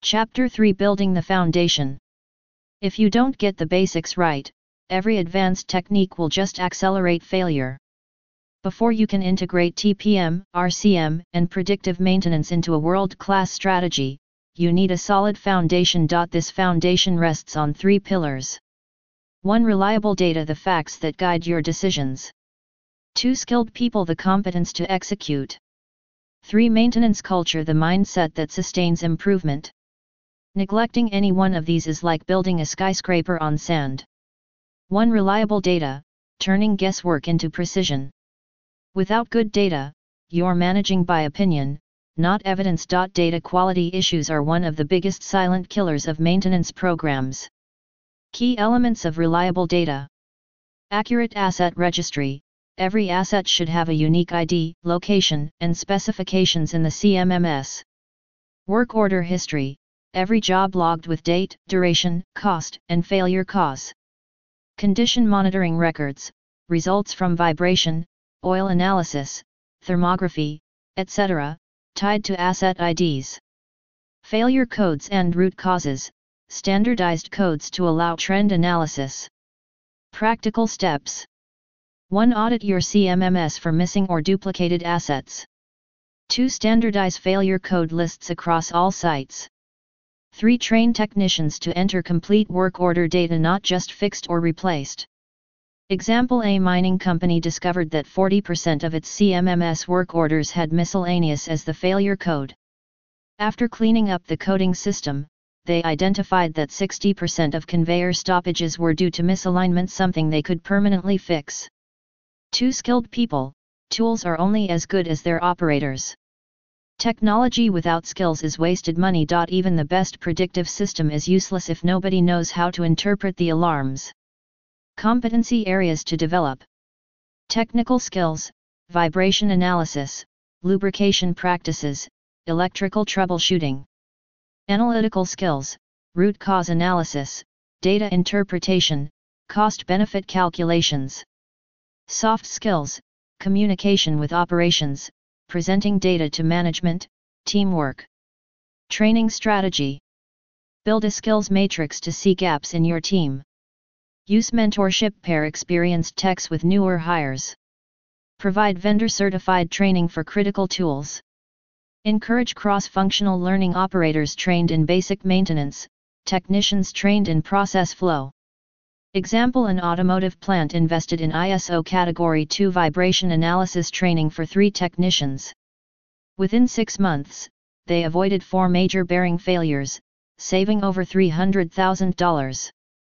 Chapter 3: Building the Foundation. If you don't get the basics right, every advanced technique will just accelerate failure. Before you can integrate TPM, RCM, and predictive maintenance into a world-class strategy, you need a solid foundation. This foundation rests on 3 pillars. 1. Reliable data, the facts that guide your decisions. 2. Skilled people, the competence to execute. 3. Maintenance culture, the mindset that sustains improvement. Neglecting any one of these is like building a skyscraper on sand. 1. Reliable data, turning guesswork into precision. Without good data, you're managing by opinion, not evidence. Data quality issues are one of the biggest silent killers of maintenance programs. Key elements of reliable data. Accurate asset registry. Every asset should have a unique ID, location, and specifications in the CMMS. Work order history. Every job logged with date, duration, cost, and failure cause. Condition monitoring records. Results from vibration, oil analysis, thermography, etc., tied to asset IDs. Failure codes and root causes. Standardized codes to allow trend analysis. Practical steps. 1. Audit your CMMS for missing or duplicated assets. 2. Standardize failure code lists across all sites. 3. Train technicians to enter complete work order data, not just fixed or replaced. Example: a mining company discovered that 40% of its CMMS work orders had miscellaneous as the failure code. After cleaning up the coding system, they identified that 60% of conveyor stoppages were due to misalignment, something they could permanently fix. 2. Skilled people. Tools are only as good as their operators. Technology without skills is wasted money. Even the best predictive system is useless if nobody knows how to interpret the alarms. Competency areas to develop. Technical skills, vibration analysis, lubrication practices, electrical troubleshooting. Analytical skills, root cause analysis, data interpretation, cost-benefit calculations. Soft skills, communication with operations, presenting data to management, teamwork. Training strategy. Build a skills matrix to see gaps in your team. Use mentorship, pair experienced techs with newer hires. Provide vendor-certified training for critical tools. Encourage cross-functional learning, operators trained in basic maintenance, technicians trained in process flow. Example: an automotive plant invested in ISO Category 2 vibration analysis training for 3 technicians. Within 6 months, they avoided 4 major bearing failures, saving over $300,000.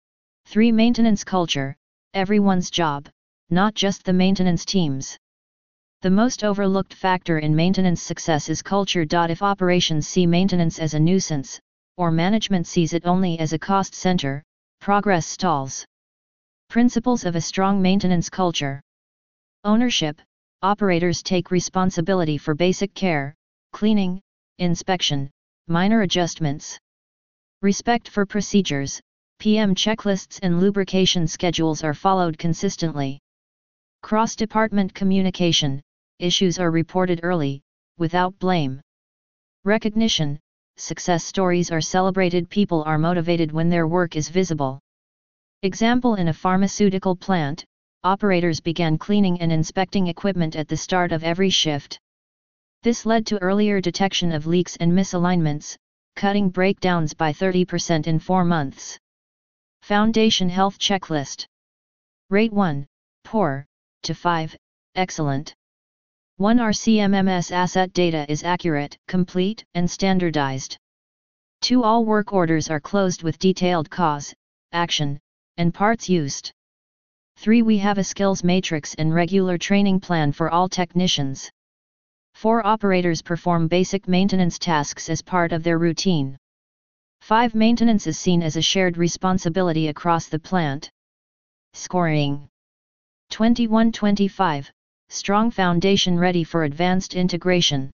3. Maintenance culture, everyone's job, not just the maintenance teams. The most overlooked factor in maintenance success is culture. If operations see maintenance as a nuisance, or management sees it only as a cost center, progress stalls. Principles of a strong maintenance culture. Ownership. Operators take responsibility for basic care, cleaning, inspection, minor adjustments. Respect for procedures. PM checklists and lubrication schedules are followed consistently. Cross-department communication. Issues are reported early, without blame. Recognition. Success stories are celebrated. People are motivated when their work is visible. Example: in a pharmaceutical plant, operators began cleaning and inspecting equipment at the start of every shift. This led to earlier detection of leaks and misalignments, cutting breakdowns by 30% in 4 months. Foundation health checklist. Rate 1, poor, to 5, excellent. 1. Our CMMS asset data is accurate, complete, and standardized. 2. All work orders are closed with detailed cause, action, and parts used. 3. We have a skills matrix and regular training plan for all technicians. 4. Operators perform basic maintenance tasks as part of their routine. 5. Maintenance is seen as a shared responsibility across the plant. Scoring. 21-25, strong foundation ready for advanced integration.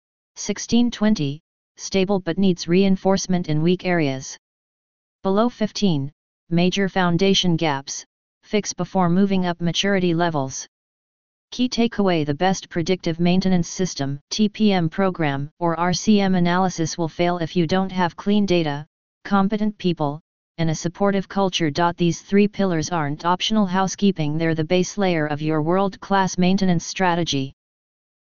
16-20, stable but needs reinforcement in weak areas. Below 15, major foundation gaps, fix before moving up maturity levels. Key takeaway: the best predictive maintenance system, TPM program, or RCM analysis will fail if you don't have clean data, competent people, and a supportive culture. These three pillars aren't optional housekeeping, they're the base layer of your world-class maintenance strategy.